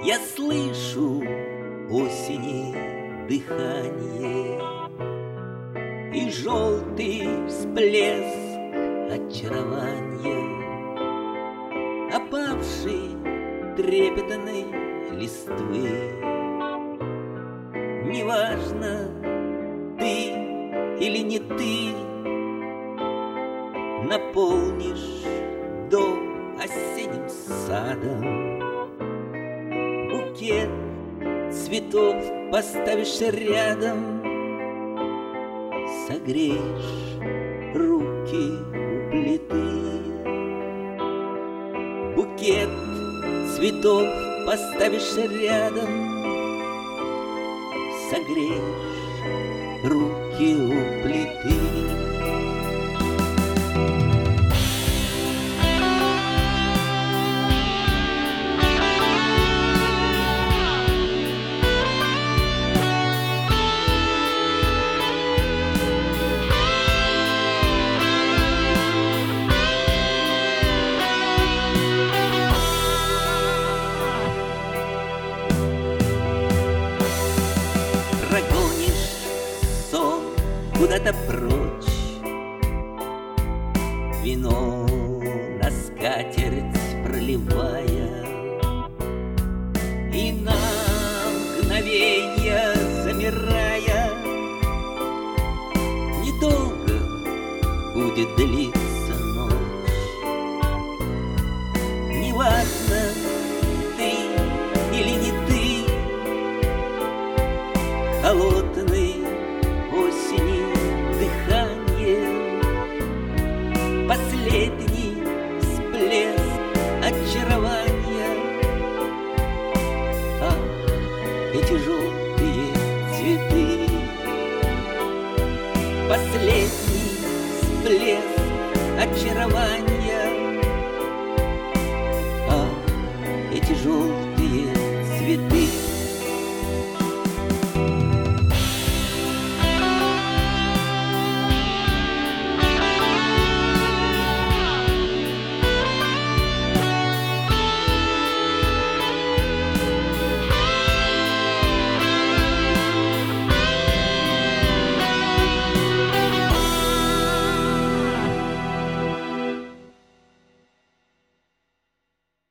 Я слышу осени дыхание и желтый всплеск очарования опавшей трепетной листвы. Неважно, ты или не ты, наполнишь дом осенним садом. Букет цветов поставишь рядом, согреешь руки у плиты. Букет цветов поставишь рядом, согреешь руки у плиты. Прогонишь сон куда-то прочь, вино на скатерть проливая, и на мгновенье замирая, недолго будет длиться ночь. Неважно, ты или не ты, холодной осени дыхание, последний всплеск очарования. Ах, эти желтые цветы, последний всплеск очарования. Ах, эти желтые